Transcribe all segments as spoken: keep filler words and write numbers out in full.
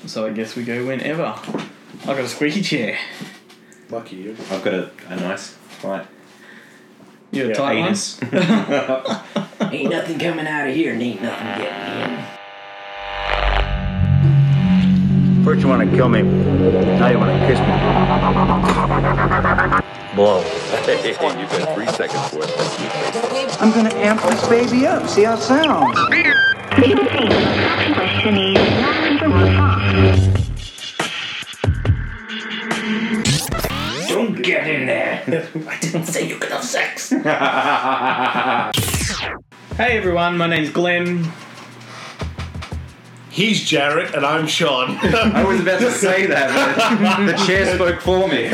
So I guess we go whenever. I've got a squeaky chair. Lucky you. I've got a, a nice tight You got a Yeah, tight anus. one? Ain't nothing coming out of here and ain't nothing getting in. First you want to kill me, now you want to kiss me. Blow. Hey, you've got three seconds for it. I'm gonna amp this baby up, see how it sounds. Don't get in there. I didn't say you could have sex. Hey everyone, my name's Glenn. He's Jarrett and I'm Sean. I was about to say that, but the chair spoke for me.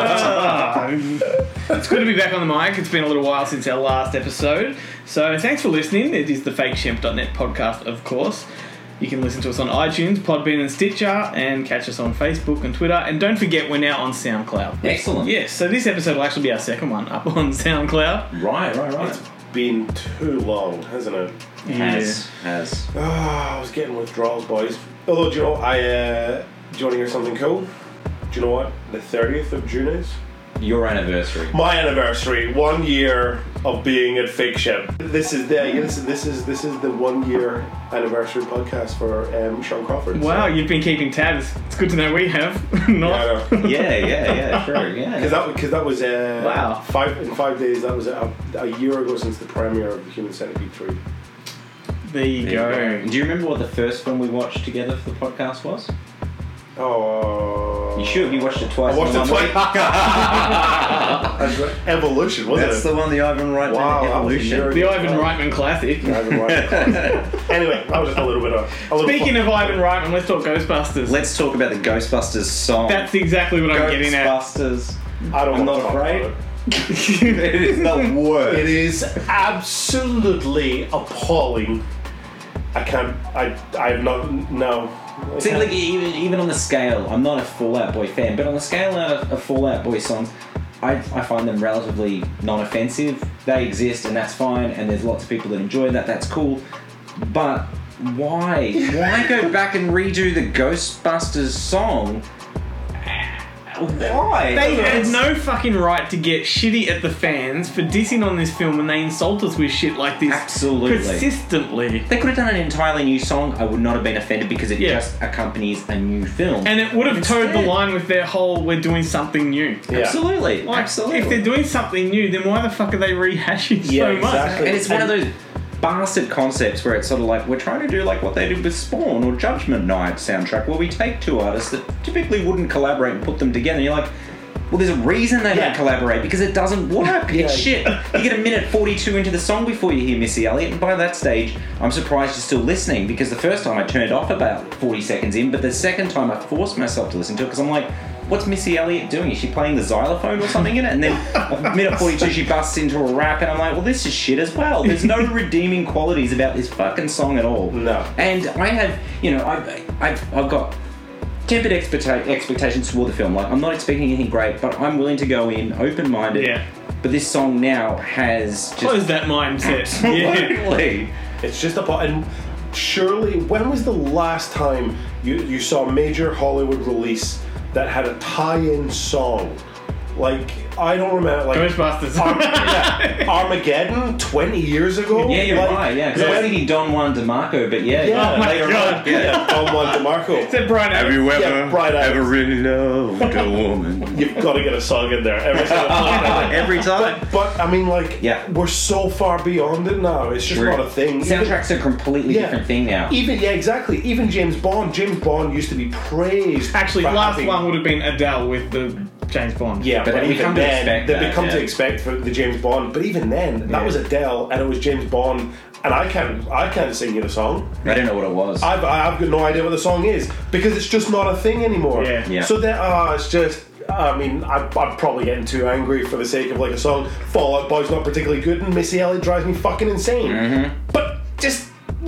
It's good to be back on the mic. It's been a little while since our last episode. So thanks for listening. It is the fake shemp dot net podcast, of course. You can listen to us on iTunes, Podbean and Stitcher, and catch us on Facebook and Twitter. And don't forget, we're now on SoundCloud. Excellent. Yes, so this episode will actually be our second one up on SoundCloud. Right, right, right. It's been too long, hasn't it? Has, has. Oh, I was getting withdrawals, boys. Although, do you know, I, uh, do you want to hear something cool? Do you know what the thirtieth of June is? Your anniversary. My anniversary, one year of being at Fake Ship. This is the this is this is this is the one year anniversary podcast for um, Sean Crawford. Wow, so. you've been keeping tabs. It's good to know we have. Not. Yeah, Yeah, yeah, yeah, true, yeah. because that because that was uh, Wow. five in five days. That was a, a year ago since the premiere of Human Centipede three. There you There you go. go. Do you remember what the first film we watched together for the podcast was? Oh, You should. You watched it twice. I watched in it one twice. week. That's right. Evolution, wasn't That's it? the one, the Ivan Reitman Wow, that was a Evolution. year The ago. Ivan Reitman classic. Ivan Reitman. Anyway, that was just a little bit of. A little Speaking fun. of Ivan Reitman, let's talk Ghostbusters. Let's talk about the Ghostbusters song. That's exactly what I'm getting at. Ghostbusters. I don't I'm want not to talk afraid. about it. It is the worst. It is absolutely appalling. I can't. I. I've not. No. I See, can't. like even, even on the scale, I'm not a Fall Out Boy fan, but on the scale of, of Fall Out Boy songs, I, I find them relatively non-offensive. They exist, and that's fine. And there's lots of people that enjoy that. That's cool. But why? Why go back and redo the Ghostbusters song? Why? They had no fucking right to get shitty at the fans for dissing on this film when they insult us with shit like this. Absolutely. Persistently. They could have done an entirely new song. I would not have been offended because it Yeah. just accompanies a new film. And it would have towed the Instead- line with their whole, we're doing something new. Yeah. Absolutely. Like, Absolutely. if they're doing something new, then why the fuck are they rehashing Yeah, so much? exactly. And it's one of those bastard concepts where it's sort of like we're trying to do like what they did with Spawn or Judgment Night soundtrack, where we take two artists that typically wouldn't collaborate and put them together. And you're like, well, there's a reason they Yeah. don't collaborate because it doesn't work. Yeah. It's shit. You get a minute forty-two into the song before you hear Missy Elliott, and by that stage, I'm surprised you're still listening because the first time I turned off about forty seconds in, but the second time I forced myself to listen to it because I'm like, what's Missy Elliott doing? Is she playing the xylophone or something in it? And then at minute forty-two she busts into a rap and I'm like, well, this is shit as well. There's no redeeming qualities about this fucking song at all. No. And I have, you know, I've, I've, I've got tempered expecta- expectations toward the film. Like, I'm not expecting anything great, but I'm willing to go in open-minded. Yeah. But this song now has just... Close that mindset. Yeah. Absolutely. It's just a. And surely, when was the last time you you saw a major Hollywood release that had a tie-in song? Like, I don't remember. Like Ghostbusters. Ar- yeah, Armageddon twenty years ago. Yeah, you're Like, right, yeah. Because I was thinking Don Juan DeMarco, but yeah. Yeah. Oh my later God. on, yeah. Yeah, Don Juan DeMarco. Is that Brian Adams? you Yeah, Bright Eyes. really loved a woman? You've got to get a song in there every single time. Every time. But, but I mean, like, Yeah. we're so far beyond it now. It's just True. not a thing. Even- Soundtrack's a completely Yeah. different thing now. Even yeah, exactly. Even James Bond. James Bond used to be praised. Actually, for last having- one would have been Adele with the James Bond. Yeah, But but, we even come to then, expect they that, become yeah. to expect for the James Bond. But even then, that Yeah. was Adele, and it was James Bond, and I can't, I can't sing you the song. I don't know what it was. I've, I've got no idea what the song is because it's just not a thing anymore. Yeah. Yeah. So that, ah, it's just. I mean, I, I'm probably getting too angry for the sake of like a song. Fall Out Boy's not particularly good, and Missy Elliott drives me fucking insane. Mm-hmm. But just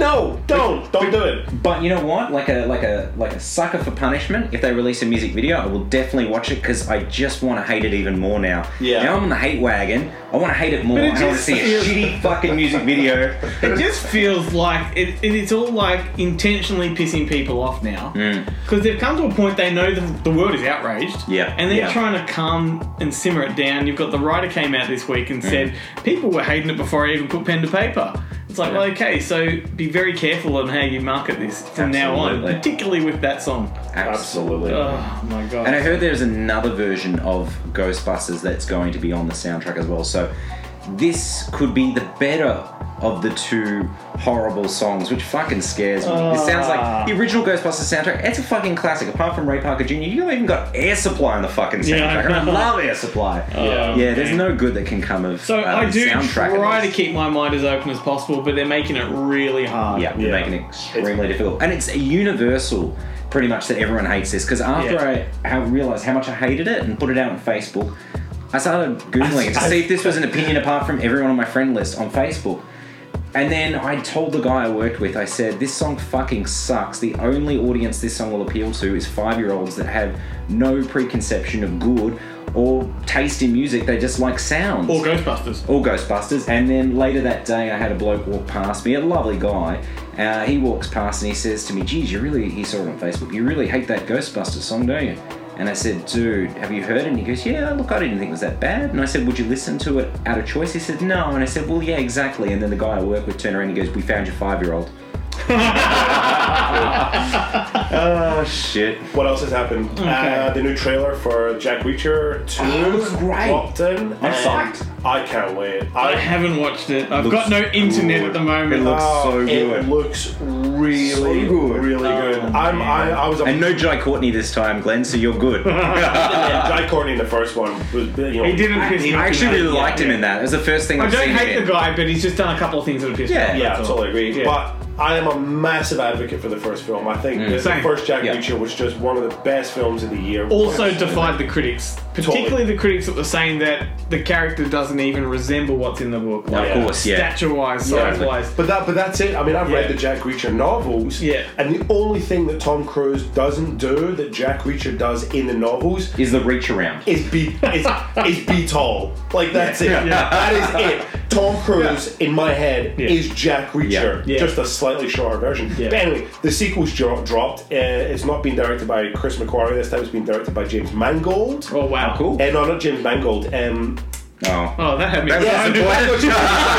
No, don't, don't do it. But you know what? Like a like a like a sucker for punishment. If they release a music video, I will definitely watch it because I just want to hate it even more now. Yeah. Now I'm on the hate wagon. I want to hate it more. But it I want to just see a feels- shitty fucking music video. It just feels like it, it, it's all like intentionally pissing people off now. Because they've come to a point they know the, the world is outraged. Yeah. And they're Yeah. trying to calm and simmer it down. You've got the writer came out this week and said people were hating it before I even put pen to paper. It's like, well, okay, so be very careful on how you market this from now on, Absolutely. particularly with that song. Absolutely. Oh my god. And I heard there's another version of Ghostbusters that's going to be on the soundtrack as well. So this could be the better of the two horrible songs, which fucking scares me. It sounds like the original Ghostbusters soundtrack. It's a fucking classic. Apart from Ray Parker Junior, you even got Air Supply on the fucking soundtrack. Yeah, I and I know. love Air Supply. Yeah. Yeah, there's no good that can come of So um, I do soundtrack of try to this. keep my mind as open as possible, but they're making it really hard. Yeah, they're Yeah. making it extremely difficult. And it's a universal, pretty much, that everyone hates this. Because after Yeah. I, I realised how much I hated it and put it out on Facebook, I started Googling it to I- see if this was an opinion apart from everyone on my friend list on Facebook. And then I told the guy I worked with, I said, this song fucking sucks. The only audience this song will appeal to is five-year-olds that have no preconception of good or taste in music. They just like sounds. Or Ghostbusters. All Ghostbusters. And then later that day, I had a bloke walk past me, a lovely guy. Uh, he walks past and he says to me, geez, you really, he saw it on Facebook, you really hate that Ghostbusters song, don't you? And I said, dude, have you heard it? And he goes, yeah, look, I didn't think it was that bad. And I said, would you listen to it out of choice? He said, no. And I said, well, yeah, exactly. And then the guy I work with turned around and he goes, we found your five-year-old. Oh, shit. What else has happened? Uh, the new trailer for Jack Reacher two Oh, it looks great. dropped in. I'm and psyched. I can't wait. I haven't watched it. I've Looks got no internet good. at the moment. It looks Oh, so It good. looks really, So good. really good. Oh, I'm, I, I was a And no Jai Courtney this time, Glenn, so you're good. Jai Courtney in the first one was, you know, He didn't piss me I off. actually really Yeah, liked him yeah. in that. It was the first thing I I've don't seen hate him in. the guy, but he's just done a couple of things that have pissed Yeah. me off. Yeah, I that's all. totally agree. Yeah. But I am a massive advocate for the first film. I think the, the Same. first Jack Yeah. Reacher was just one of the best films of the year. Also defied the critics, particularly Totally. the critics that were saying that the character doesn't even resemble what's in the book. Like, Of course, yeah. stature-wise, Yeah. size-wise. But that, but that's it. I mean, I've Yeah. read the Jack Reacher novels, Yeah. and the only thing that Tom Cruise doesn't do that Jack Reacher does in the novels Is the reach around. is be is, is be tall. Like that's it. That is it. Tom Cruise in my head Yeah. is Jack Reacher, Yeah. Yeah. just a slightly shorter version. Yeah. But anyway, the sequel's dro- dropped. Uh, it's not been directed by Chris McQuarrie this time. It's been directed by James Mangold. Oh, wow. Oh, cool. Uh, no, not James Mangold. Um, Oh. Oh, that had me. That was excited.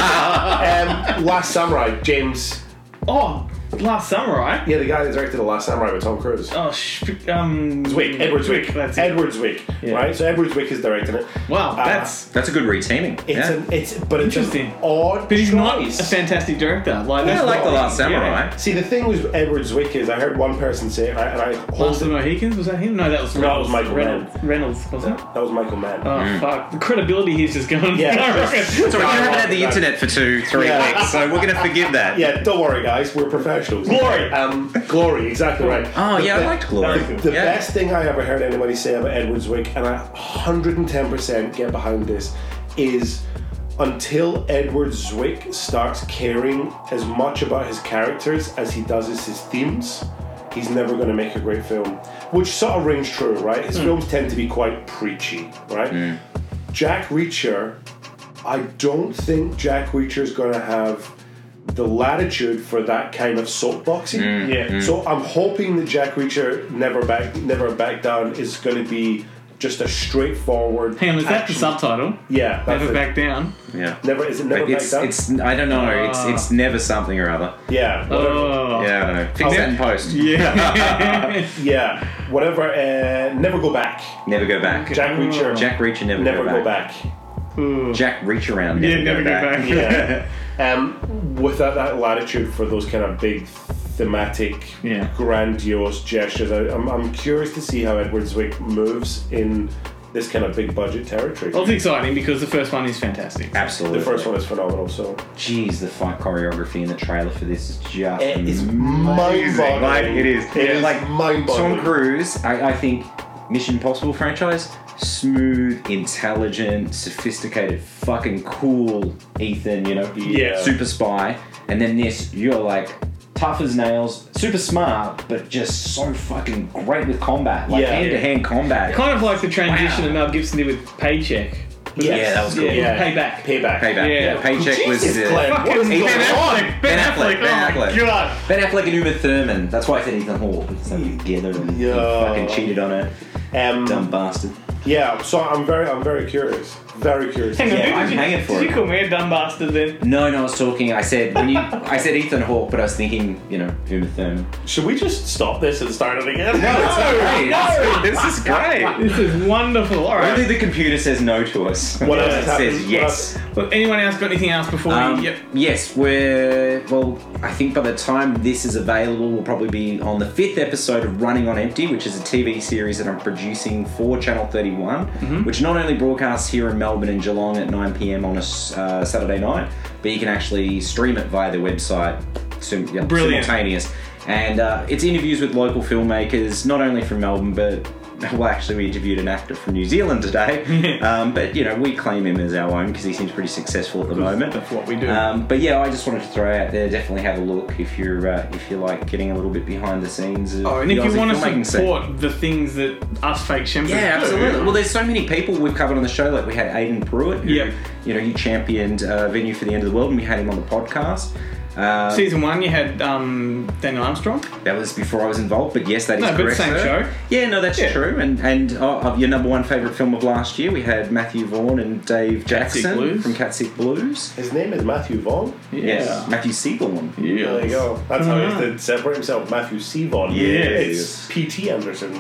um, Last Samurai. James. Oh, Last Samurai? Yeah, the guy that directed The Last Samurai with Tom Cruise. Oh, sh- um... Zwick, Edward Zwick. That's it. Edward Zwick, Yeah. right? So Edward Zwick is directing it. Wow, Uh, that's... That's a good reteaming. It's yeah. an it's but it's Interesting. an odd But he's not choice. a fantastic director. Like, Yeah, I that's like not- The Last Samurai. See, the thing with Edward Zwick is I heard one person say it, and I, and I hold Last of the Mohicans? Was that him? No, that was No, it Reynolds. was Michael Reynolds, Reynolds wasn't it? that was Michael Mann. Oh, fuck. The credibility he's just gone. Yeah. I reckon. So we haven't had the Yeah. internet for two, three Yeah. weeks, so we're going to forgive that. Yeah, don't worry, guys. We're professionals. Glory. Um, glory, exactly right. Oh, The yeah, I be- liked Glory. The, the Yeah. best thing I ever heard anybody say about Edward Zwick, and I one hundred ten percent get behind this, is until Edward Zwick starts caring as much about his characters as he does as his themes, he's never going to make a great film. Which sort of rings true, right? His films tend to be quite preachy, right? Jack Reacher, I don't think Jack Reacher is going to have the latitude for that kind of soapboxing. Yeah. So I'm hoping that Jack Reacher Never Back Never Back Down is going to be just a straightforward. Hang on, is that the action- subtitle? Yeah, that's Never it. back down. Yeah. Never is it Never Like, Back it's, Down? it's, I don't know, it's Ah. it's never something or other. yeah, whatever. Oh. Yeah, I don't know. Fix that in post. Yeah. Yeah, whatever. Uh, never go back. Never go back. Jack Reacher. Jack Reacher, never, Never go, go back. back. Ooh. Jack Reach around, Yeah, never, never go back. Yeah. um, without that latitude for those kind of big thematic, Yeah. grandiose gestures, I, I'm, I'm curious to see how Edward Zwick moves in this kind of big budget territory. Well, it's exciting because the first one is fantastic. Absolutely. The first one is phenomenal. So Jeez, the fight choreography in the trailer for this is just It is amazing. mind-boggling. Like, it is. It is like mind-boggling. Tom Cruise, I, I think Mission Impossible franchise, smooth, intelligent, sophisticated, fucking cool Ethan, you know, Yeah. super spy. And then this, you're like tough as nails, super smart, but just so fucking great with combat, like Yeah. hand-to-hand combat. Kind of like the transition Wow. that Mel Gibson did with Paycheck. Yes. Yeah, that was cool. Yeah, Yeah. Payback. Payback. Payback. Yeah. Yeah, Paycheck was Jesus, uh, Glenn, what is Ben going on? Affleck. Ben Ben Affleck. Affleck, Ben Oh my Affleck. god. Ben Affleck and Uma Thurman. That's why I said Ethan Hawke. It's like together and he Yeah. fucking cheated on her. Um, Dumb bastard. Yeah, so I'm very, I'm very curious. Very curious. Hang on, Yeah, did I'm you, hanging for did it. you call me a dumb bastard then? No, no, I was talking. I said when you, I said Ethan Hawke, but I was thinking, you know, Uma Thurman. Should we just stop this and start it again? Great. no. This is great. This is wonderful. All Only right. the computer says no to us. What else It has happened? says yes. Well, anyone else got anything else before Um, we... Yep. Yes, we're well. I think by the time this is available, we'll probably be on the fifth episode of Running on Empty, which is a T V series that I'm producing for Channel thirty-one, Mm-hmm. which not only broadcasts here in Melbourne and Geelong at nine p.m. on a uh, Saturday night, but you can actually stream it via the website. Sim- yeah, Brilliant. Simultaneous, and uh, it's interviews with local filmmakers, not only from Melbourne, but well, actually, we interviewed an actor from New Zealand today. um, but you know, we claim him as our own because he seems pretty successful at the moment. That's what we do. Um, but yeah, I just wanted to throw out there. Definitely have a look if you're uh, if you like getting a little bit behind the scenes. Of Oh, and the if you Aussie want to filmmaking scene. support the things that us fake shempers Yeah, do. absolutely. Well, there's so many people we've covered on the show. Like we had Aidan Pruitt, who, Yep. you know, you championed uh, Venue for the End of the World, and we had him on the podcast. Uh, Season one, you had um, Daniel Armstrong. that was before I was involved, but yes, that is No, but correct. same sir. show. Yeah, no, that's Yeah. true. And and uh, of your number one favourite film of last year, we had Matthew Vaughn and Dave Jackson Blues. from Cat Sick Blues. His name is Matthew Vaughn. Yes, Matthew Seaborn. Yeah. There you go. That's how he Uh-huh. has to separate himself. Matthew Seavon. Yes. It's P T Anderson.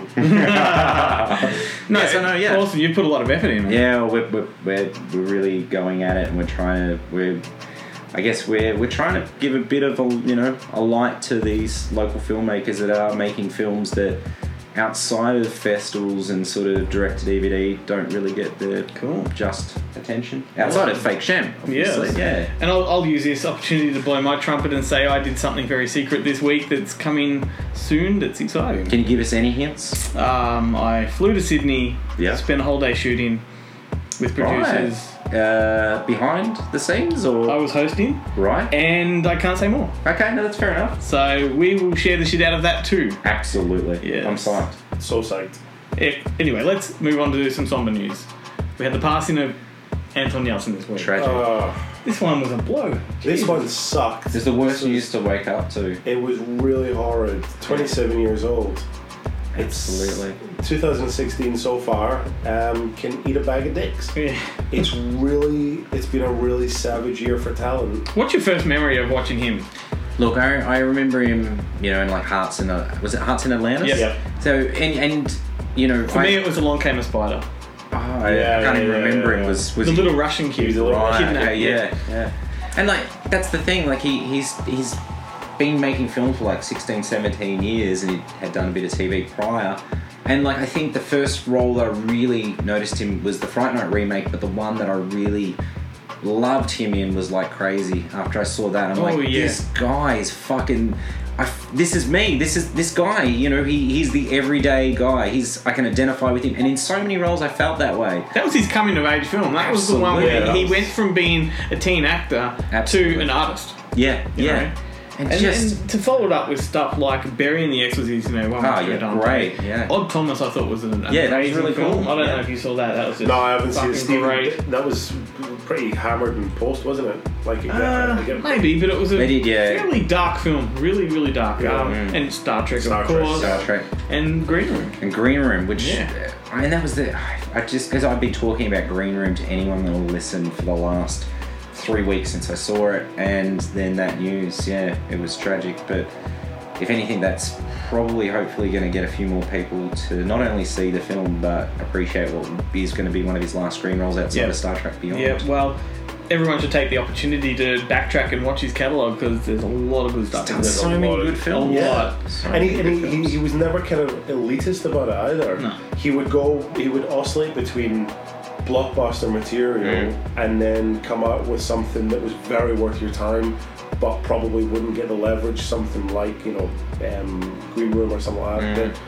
No, Yes, I know, yeah. Awesome. You put a lot of effort in. Man. Yeah, we're, we're, we're, we're really going at it, and we're trying to we're I guess we're we're trying to give a bit of a you know a light to these local filmmakers that are making films that outside of festivals and sort of direct to D V D don't really get the Cool. just attention outside of Fake Shem. Obviously. Yes. Yeah. And I'll, I'll use this opportunity to blow my trumpet and say I did something very secret this week that's coming soon that's exciting. Can you give us any hints? Um, I flew to Sydney, Yeah. spent a whole day shooting with producers. Uh, behind the scenes or I was hosting, right? and I can't say more. Okay, no, that's fair enough. So we will share the shit out of that too. Absolutely. Yes. I'm psyched. So psyched. Eh, Anyway, let's move on to do some somber news. We had the passing of Anton Yeltsin this week. Tragic. Uh, This one was a blow. this one sucked. It's the worst This was- news to wake up to. It was really horrid. twenty-seven years old. Absolutely. It's two thousand sixteen so far. Um, can eat a bag of dicks. Yeah. It's really, it's been a really savage year for talent. What's your first memory of watching him? Look, I, I remember him, you know, in like Hearts in uh, was it Hearts in Atlantis? Yep. Yep. So and and you know, For I, me, it was Along Came a Spider. oh, I Yeah, can't yeah, even yeah, remember yeah, him. yeah. Was was The he- little Russian kid. He's a little right? kidnapped, Okay, yeah, yeah. And like that's the thing. Like he he's he's been making films for like sixteen, seventeen years, and he had done a bit of T V prior. And like I think the first role that I really noticed him was the Fright Night remake, but the one that I really loved him in was Like Crazy. After I saw that, I'm Oh, like, yeah. this guy is fucking. I f this is me. This is this guy. You know, he he's the everyday guy. He's I can identify with him, and in so many roles, I felt that way. That was his coming of age film. That was the one Absolutely. where Yeah, he that went from being a teen actor Absolutely. to an artist. Yeah, You yeah. know? And, And, just and to follow it up with stuff like Burying the Exorcist, you know, one Oh, with yeah, Dante. great, yeah. Odd Thomas, I thought was an Yeah, that was amazing really film. cool, I don't yeah. know if you saw that. That was just No, I haven't seen fucking it. Stephen, great. that was pretty hammered in post, wasn't it? Like, it got, Uh, it got- maybe, but it was a They did, yeah. fairly dark film. Really, really dark. Yeah. Um, Mm. And Star Trek, Star of Trek, course. Star Trek. And Green Room. And Green Room, which Yeah. I mean, that was the I just because I've been talking about Green Room to anyone that will listen for the last three weeks since I saw it, and then that news, yeah, it was tragic. But if anything, that's probably hopefully going to get a few more people to not only see the film but appreciate what is going to be one of his last screen roles outside Yeah. of Star Trek Beyond. Yeah, well, everyone should take the opportunity to backtrack and watch his catalogue because there's a lot of good stuff. in Done there. so a many lot of- good films. a Yeah. lot. So And, he, many and good he, he, films. he was never kind of elitist about it either. No. He would go, he would oscillate between blockbuster material and then come out with something that was very worth your time, but probably wouldn't get the leverage something like, you know, um, Green Room or something like that. But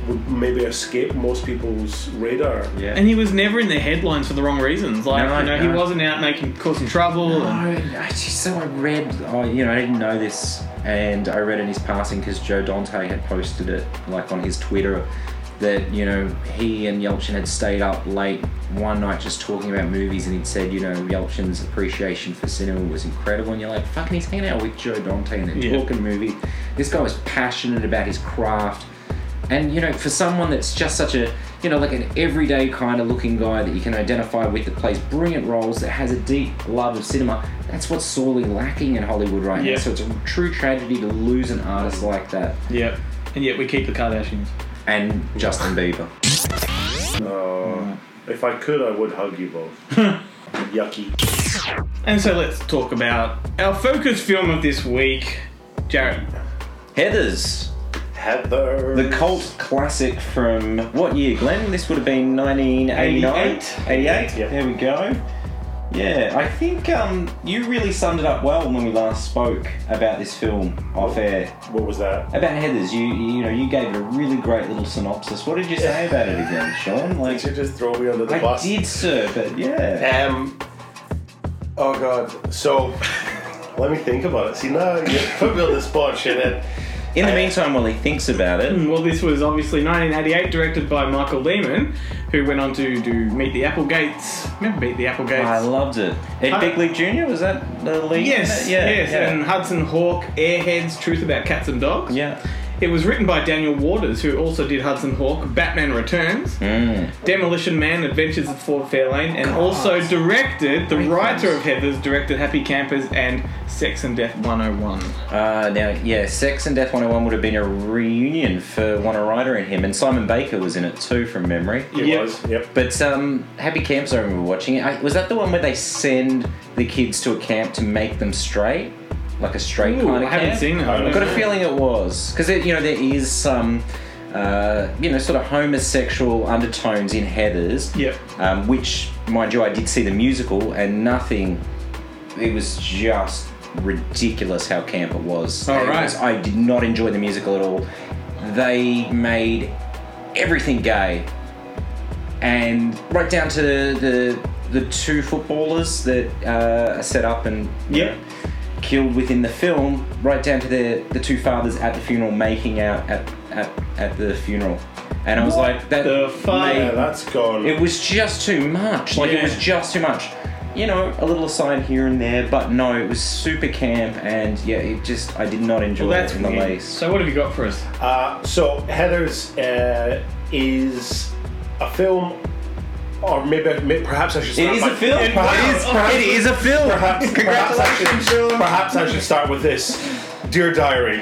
would maybe escape most people's radar. Yeah. And he was never in the headlines for the wrong reasons. Like, No, you know, he no. wasn't out making causing trouble. No, And, I just, so I read, oh, you know, I didn't know this, and I read in his passing because Joe Dante had posted it, like on his Twitter, that, you know, he and Yelchin had stayed up late one night just talking about movies, and he'd said, you know, Yelchin's appreciation for cinema was incredible, and you're like, fucking, he's hanging out with Joe Dante and they're Yeah. talking movies. This guy was passionate about his craft. And, you know, for someone that's just such a, you know, like an everyday kind of looking guy that you can identify with, that plays brilliant roles, that has a deep love of cinema, that's what's sorely lacking in Hollywood right Yeah. now. So it's a true tragedy to lose an artist like that. yeah. And yet we keep the Kardashians. And Justin Bieber. Uh, if I could, I would hug you both. Yucky. And so let's talk about our focus film of this week, Jared. Heathers. Heather. The cult classic from what year, Glenn? This would have been nineteen eighty-nine? eighty-eight. eighty-eight? Yep. There we go. Yeah, I think um, you really summed it up well when we last spoke about this film off air. What was that? About Heathers, you you know, you gave it a really great little synopsis. What did you say about it again, Sean? Like, Did you just throw me under the I bus? did, sir, but yeah. Um. Oh God. So, let me think about it. See, now you put me on the spot, shit. In the I- meantime, while he thinks about it, Well, this was obviously nineteen eighty-eight, directed by Michael Lehman, who went on to do Meet the Applegates. Remember Meet the Applegates? I loved it. Ed I- Begley Junior, was that the lead? Yes, yeah, yes, yeah. and Hudson Hawk, Airheads, Truth About Cats and Dogs. yeah. It was written by Daniel Waters, who also did Hudson Hawk, Batman Returns, Mm. Demolition Man, Adventures of Ford Fairlane, and also directed, the Great writer films. of Heathers directed Happy Campers and Sex and Death one oh one. Uh, now, yeah, Sex and Death one oh one would have been a reunion for Winona Ryder and him, and Simon Baker was in it too, from memory. It Yep. was. Yep. But um, Happy Camps, I remember watching it. I, was that the one where they send the kids to a camp to make them straight? Like a straight Ooh, kind of I haven't camp? seen it. I've got a feeling it was. Because, you know, there is some, uh, you know, sort of homosexual undertones in Heathers. Yep. Um, which, mind you, I did see the musical, and nothing, it was just ridiculous how camp it was. All It right. was- I did not enjoy the musical at all. They made everything gay, and right down to the the two footballers that uh, are set up and you Yep. know, killed within the film, right down to the the two fathers at the funeral making out at at, at the funeral, and I was like, that the fuck? made- Yeah, that's gone. it was just too much. Like, Yeah. it was just too much. You know, a little aside here and there, but no, it was super camp, and yeah, it just, I did not enjoy Well, that's it in the weird. least. So what have you got for us? Uh, so Heathers uh, is a film, or maybe, maybe perhaps I should start. It is by- a film. Perhaps, It is, it is a film. Perhaps, perhaps, I should, perhaps I should start with this. Dear Diary,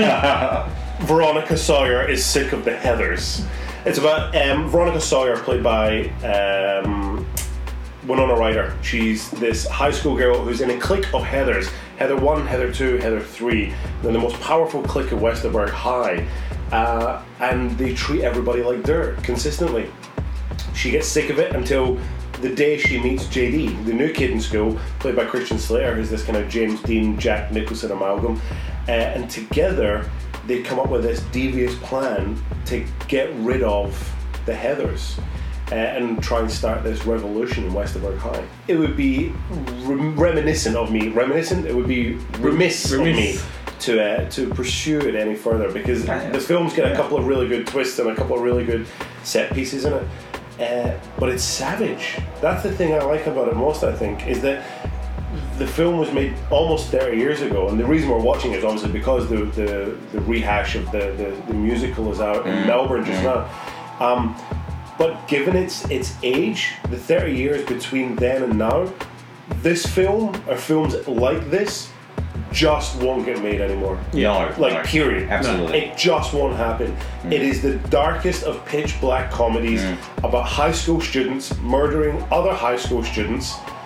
Veronica Sawyer is sick of the Heathers. It's about um, Veronica Sawyer, played by um, Winona Ryder. She's this high school girl who's in a clique of Heathers. Heather one, Heather two, Heather three. They're the most powerful clique of Westerberg High. Uh, and they treat everybody like dirt consistently. She gets sick of it until the day she meets J D, the new kid in school, played by Christian Slater, who's this kind of James Dean, Jack Nicholson amalgam. Uh, and together they come up with this devious plan to get rid of the Heathers uh, and try and start this revolution in Westerberg High. It would be rem- reminiscent of me, reminiscent, it would be remiss, of Remiss. me to uh, to pursue it any further, because the film's got a couple of really good twists and a couple of really good set pieces in it. Uh, but it's savage. That's the thing I like about it most, I think, is that the film was made almost thirty years ago, and the reason we're watching it is obviously because the the, the rehash of the, the, the musical is out in Melbourne just now. Um, but given its its age, the thirty years between then and now, this film or films like this just won't get made anymore. No, Like, no. period. Absolutely. It just won't happen. It is the darkest of pitch black comedies about high school students murdering other high school students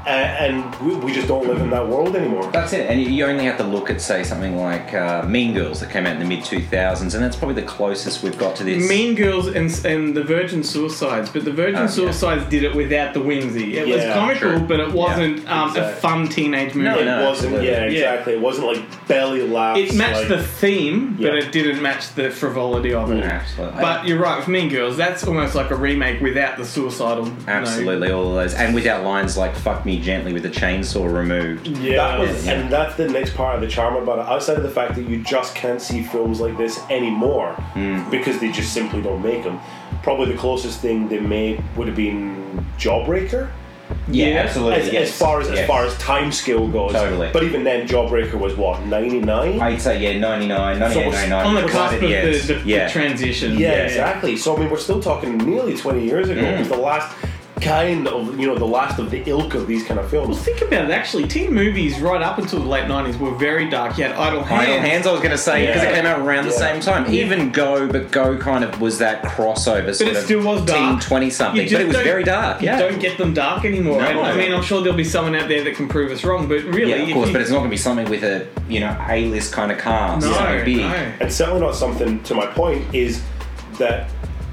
and we, we just don't live in that world anymore. That's it, and you only have to look at, say, something like uh, Mean Girls that came out in the mid two thousands, and that's probably the closest we've got to this. Mean Girls and, and the Virgin Suicides, but the Virgin Oh, yeah. Suicides did it without the whimsy. It was Yeah, comical, true. but it wasn't Yeah, um, a exactly. fun teenage movie. No, It no. wasn't, absolutely. yeah, Yeah. exactly. It wasn't like belly laughs. It matched like, the theme, but Yeah. it didn't match the frivolity of it. Absolutely. But you're right, with Mean Girls, that's almost like a remake without the suicidal. you know. Absolutely, all of those, and without lines like "fuck me gently" with the chainsaw removed. Yeah. That was, Yeah. and that's the next part of the charm about it. Outside of the fact that you just can't see films like this anymore because they just simply don't make them. Probably the closest thing they made would have been Jawbreaker. Yeah, Yeah. absolutely. As, yes. as far as yes. as far as time scale goes. Totally. But even then, Jawbreaker was what ninety-nine. I'd say yeah, ninety-nine, ninety-eight, So ninety-nine. On the right cusp at of the end. the, the, yeah. the transition. Yeah, exactly. So I mean, we're still talking nearly twenty years ago. It was the last kind of, you know, the last of the ilk of these kind of Well, films. think about it, actually. Teen movies right up until the late nineties were very dark. You had Idle Hands. Idle Hands, I was going to say, because Yeah. it came out around the Yeah. same time. Even Go, but Go kind of was that crossover sort it of still was dark. teen twenty-something, You but it just was don't- very dark, yeah. You don't get them dark anymore. No. And, I mean, I'm sure there'll be someone out there that can prove us wrong, but really... yeah, of if course, you- but it's not going to be something with a, you know, A-list kind of cast. No, so big. no. And certainly not something, to my point, is that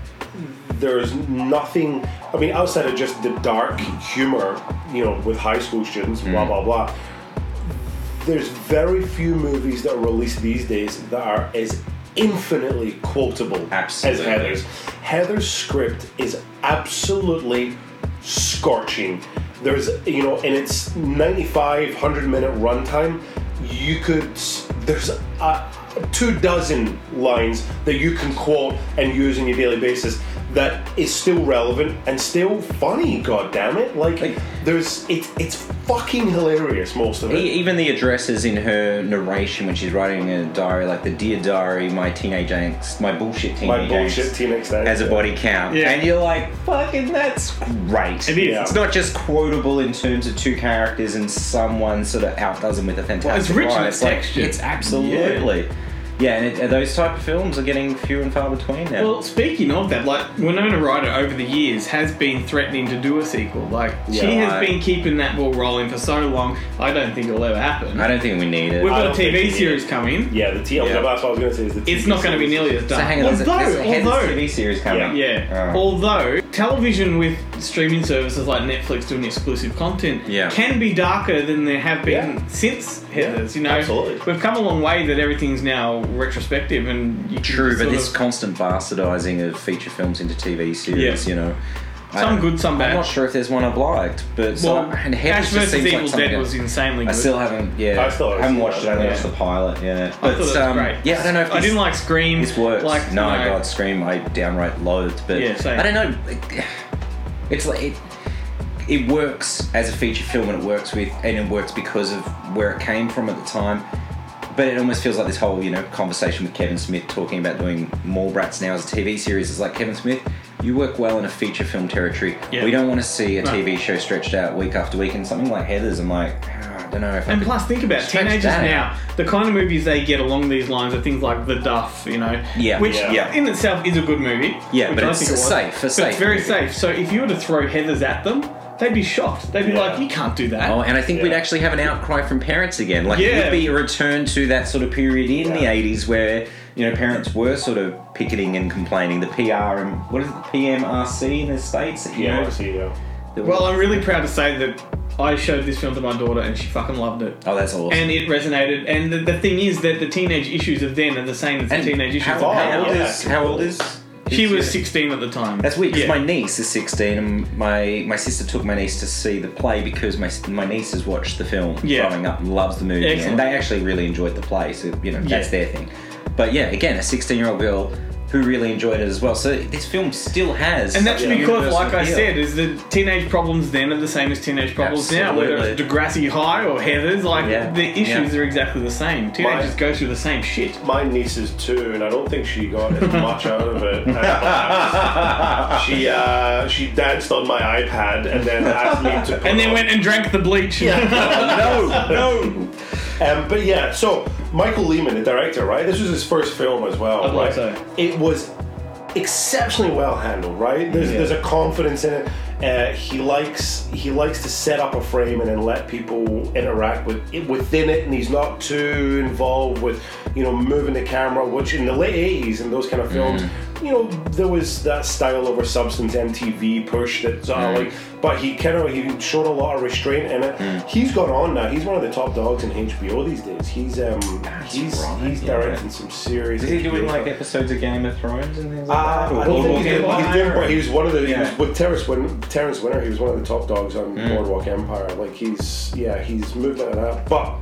there's nothing, I mean, outside of just the dark humor, you know, with high school students, blah, blah, blah, there's very few movies that are released these days that are as infinitely quotable Absolutely. as Heather's. Heather's script is absolutely scorching. There's, you know, in its ninety-five, one hundred minute runtime, you could, there's a, two dozen lines that you can quote and use on your daily basis that is still relevant and still funny, god damn it. Like, Like- there's, it's, it's fucking hilarious, most of it. E- Even the addresses in her narration when she's writing a diary, like the Dear Diary, my teenage angst, my bullshit teenage My bullshit angst, teenage angst, has a yeah. body count. Yeah. And you're like, fucking, that's great. It is. Yeah. It's not just quotable in terms of two characters and someone sort of outdoes them with a fantastic Well, it's rich in line. its like, texture. It's absolutely. Yeah, and it, those type of films are getting few and far between now. Well, speaking of that, like Winona Ryder over the years has been threatening to do a sequel. Like she Yeah, has I- been keeping that ball rolling for so long. I don't think it'll ever happen. I don't think we need it. We've I got a don't T think V you series need- coming. Yeah, the T V, Yeah. that's what I was going to say. Is the T V It's not going to be series. nearly as so dark. hang on, there's a, although, there's a Heather's although, T V series coming. yeah, Oh. although television with streaming services like Netflix doing exclusive content Yeah. can be darker than there have been Yeah. since Heathers. You know, absolutely. we've come a long way that everything's now retrospective and you can True, but sort this of- constant bastardizing of feature films into T V series, Yeah. you know. I Some don't- good, some bad. I'm not sure if there's one I've liked, but so, Well, and Ash Heather's just versus seems like Evil something Dead else. was insanely I good. still haven't, yeah, I still haven't haven't seen watched it. that, I only yeah. watched the pilot, yeah. I But thought it was um, great. yeah, I don't know if I this, didn't like Scream. this works. Like, no, no. God, Scream, I downright loathed. But Yeah, same. I don't know. It's like it, it works as a feature film, and it works with, and it works because of where it came from at the time. But it almost feels like this whole, you know, conversation with Kevin Smith talking about doing Mallrats now as a T V series is like, Kevin Smith, you work well in a feature film territory. Yeah. We don't want to see a No. T V show stretched out week after week. And something like Heather's, I'm like, "Ah, I don't know if I And could plus, think about it, stretch teenagers that now. out." The kind of movies they get along these lines are things like The Duff, you know, Yeah, which yeah. in itself is a good movie. Yeah, which but I it's think it was. safe, a But safe it's very movie. safe. So if you were to throw Heathers at them, they'd be shocked. They'd be Yeah. like, "You can't do that." Oh, and I think Yeah. we'd actually have an outcry from parents again. Like, it Yeah. would be a return to that sort of period in the Yeah. eighties where, you know, parents were sort of picketing and complaining. The P R and, what is it, the P M R C in the States? You Yeah, know, I see, yeah. that Well, was- I'm really proud to say that I showed this film to my daughter and she fucking loved it. oh, that's awesome. And it resonated. And the, the thing is that the teenage issues of then are the same as the And teenage issues how, of Oh, how now. old yeah. is, how old is? She was yeah. sixteen at the time. That's weird because Yeah. my niece is sixteen, and my my sister took my niece to see the play because my my niece has watched the film Yeah. growing up, and loves the movie, Excellent. and they actually really enjoyed the play. So you know that's Yeah. their thing. But yeah, again, a sixteen-year-old girl who really enjoyed it as well. So this film still has, And that's such a because, universal like I appeal. said, is the teenage problems then are the same as teenage problems now. Whether it's Absolutely. Degrassi High or Heathers, like Yeah. the issues Yeah. are exactly the same. Teenagers My- go through the same shit. My niece is two, and I don't think she got as much out of it. as she uh, she danced on my iPad and then asked me to. Put And then on- went and drank the bleach. no, no. Um, but yeah, so Michael Lehman, the director, right? This was his first film as well, I'd like right? so. It was exceptionally well handled, right? There's Yeah. there's a confidence in it. Uh, he likes he likes to set up a frame and then let people interact with it, within it, and he's not too involved with, you know, moving the camera. Which in the late eighties and those kind of films, mm. you know, there was that style over substance M T V push that sort of Mm. like. But he kind of he showed a lot of restraint in it. Mm. He's gone on now. He's one of the top dogs in H B O these days. He's um he's right, he's yeah. directing some serious. Is he H B O doing like stuff. episodes of Game of Thrones and things like Uh, that? Or I don't think Boardwalk he's, doing, he's Empire? doing, but he was one of the. He Yeah. was with Terrence, Win, Terrence Winter. He was one of the top dogs on Mm. Boardwalk Empire. Like he's yeah, he's moved out of that. But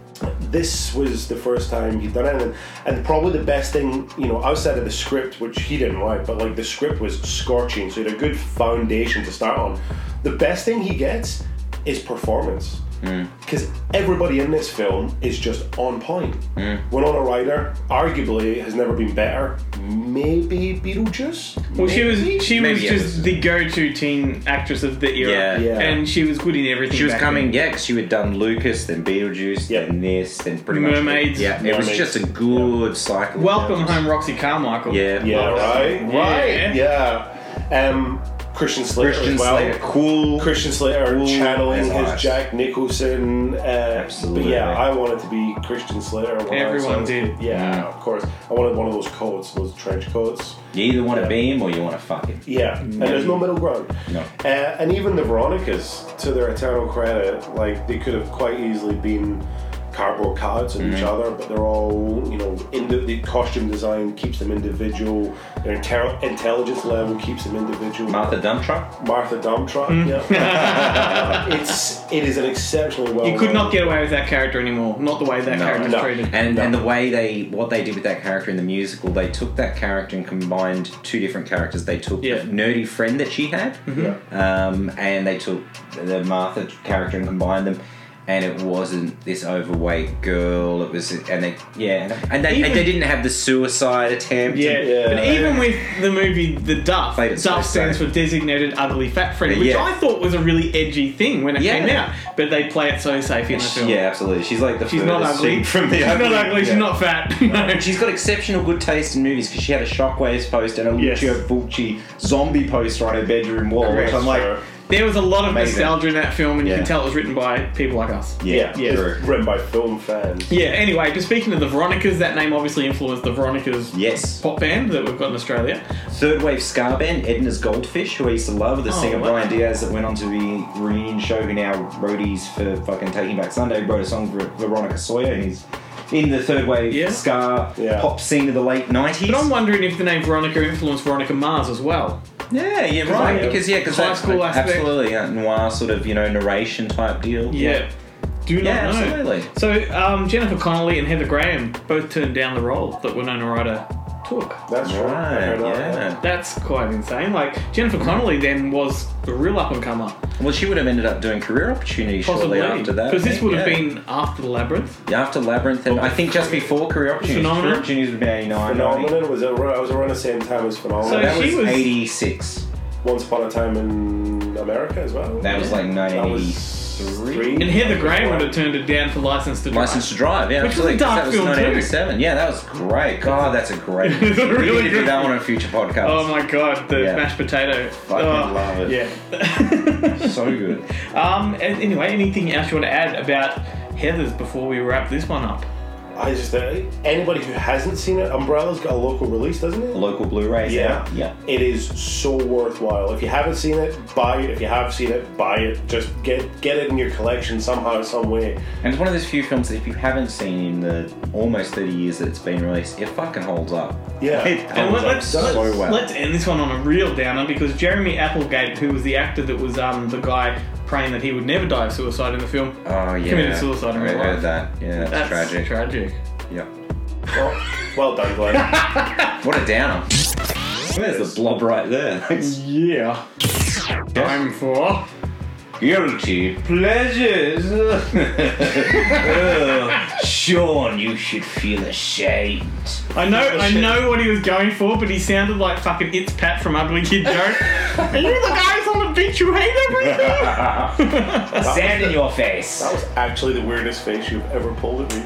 this was the first time he'd done it, and, and probably the best thing, you know, outside of the script, which he didn't write, but like the script was scorching, so he had a good foundation to start on. The best thing he gets is performance. Because everybody in this film is just on point. Mm. Winona Ryder, arguably, has never been better. Maybe Beetlejuice? Well, she was Maybe? she was Maybe it just was- the go-to teen actress of the era, Yeah. Yeah. and she was good in everything. She was back coming, then. yeah, because she had done Lucas, then Beetlejuice, Yeah. then this, then pretty much. Mermaids. Yeah, it was Mermaids. just a good cycle. of Welcome films. home, Roxy Carmichael. Yeah. Yeah, right? Right, Yeah. yeah. Um, Christian Slater Christian as well. Slater, cool. Christian Slater Cool channeling as his ice. Jack Nicholson. Uh, Absolutely. But yeah, I wanted to be Christian Slater. when I was- Everyone did. Yeah, Mm. of course. I wanted one of those coats, those trench coats. You either want to Yeah. be him or you want to fuck him. Yeah, and there's no middle ground. No. Uh, and even the Veronicas, to their eternal credit, like they could have quite easily been cardboard cutouts of each other, but they're all, you know, in the, the costume design keeps them individual. Their inter- intelligence level keeps them individual. Martha Dumtruck? Martha Dumtruck, yeah. it's it is an exceptionally well. You could not get away with that character anymore. Not the way that No. character's No. treated. And No. and the way they what they did with that character in the musical, they took that character and combined two different characters. They took Yeah. the nerdy friend that she had, Yeah. um, and they took the Martha character and combined them. And it wasn't this overweight girl. It was, and they, yeah, and they, Even- and they didn't have the suicide attempt. Yeah. and- Yeah. But even with the movie The Duff, Played it so Duff stands safe. for Designated Ugly Fat Friend, Yeah, which yeah. I thought was a really edgy thing when it Yeah. came out. But they play it so safe in the film. yeah, absolutely. She's like the She's not furthest ugly. thing from the she's ugly. not ugly. She's Yeah. not fat. No. And she's got exceptional good taste in movies because she had a Shockwaves poster and a Yes. Lucio Fulci zombie poster on her bedroom wall, Correct. which I'm like, Sure. There was a lot of Amazing. nostalgia in that film, and you Yeah. can tell it was written by people like us. yeah, Yeah. true. written by film fans. Yeah, anyway, but speaking of the Veronicas, that name obviously influenced the Veronicas Yes. pop band that we've got in Australia. Third wave ska band, Edna's Goldfish, who I used to love, the Oh, singer wow. Brian Diaz that went on to the reunion show, who now roadies for fucking Taking Back Sunday, wrote a song for Veronica Sawyer, and he's in the third wave Yeah. ska Yeah. pop scene of the late nineties. But I'm wondering if the name Veronica influenced Veronica Mars as well. Yeah, yeah, right. like, Because yeah, because high that's school aspect. absolutely a noir sort of, you know, narration type deal. Yeah. Do not Yeah, know. absolutely. So um, Jennifer Connelly and Heather Graham both turned down the role that Winona Ryder took. That's right. I Right, heard that, yeah. That's quite insane. Like Jennifer Connelly then was a real up and comer. Well, she would have ended up doing career opportunities Possibly shortly after that. because this I would think, have yeah. been after the Labyrinth. Yeah, after Labyrinth, and I think just before career opportunities. Phenomenon? Career opportunities would be eighty-nine. ninety. Phenomenon was, a, I was around the same time as Phenomenon. So That she was was- eighty-six. Once Upon a Time in America as well. That was like That was ninety-three. three. And Heather Graham would have turned it down for License to Drive. License to Drive, yeah, Which was a absolutely. 'cause dark that was film too. nineteen eighty-seven. Yeah, that was great. God, that's a great. It's a we really need to do good that one. on a future podcast. Oh my god, the Yeah. mashed potato. Fucking Oh, love it. Yeah. So good. um. and Anyway, anything else you want to add about Heather's before we wrap this one up? I just uh, anybody who hasn't seen it, Umbrella's got a local release, doesn't it? A local Blu-ray. Yeah. yeah. It is so worthwhile. If you haven't seen it, buy it. If you have seen it, buy it. Just get get it in your collection somehow, some way. And it's one of those few films that if you haven't seen in the almost thirty years that it's been released, it fucking holds up. Yeah. It And holds let, up let's, so let's, well. let's end this one on a real downer because Jeremy Applegate, who was the actor that was um the guy praying that he would never die of suicide in the film, oh yeah. committed suicide in I real life. heard that. Yeah, that's, That's tragic. tragic. yeah. Well, well done, Glenn. What a downer. There's the blob right there. Yeah. Time for Guilty pleasures. Oh, Sean, you should feel ashamed. I know, I know what he was going for, but he sounded like fucking It's Pat from Ugly Kid Joe. Are you the guys on the beach who hate everything? Sand in your face. That was actually the weirdest face you've ever pulled at me.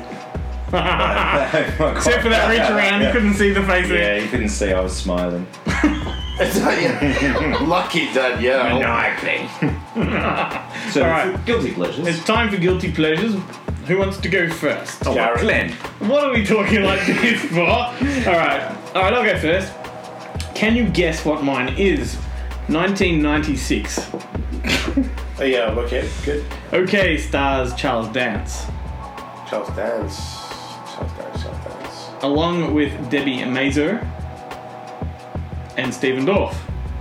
Except for that reach around, you couldn't see the face. Yeah, you couldn't see I was smiling. Lucky Danielle. Maniacally. So, All right. guilty pleasures. It's time for guilty pleasures. Who wants to go first? oh, Jared. Glenn. What are we talking like this for? All right, all right. I'll go first. Can you guess what mine is? nineteen ninety-six. Oh, yeah, okay, good. Okay, stars Charles Dance, Charles Dance. Charles Dance, Charles Dance. along with Debbie Mazur and Stephen Dorff.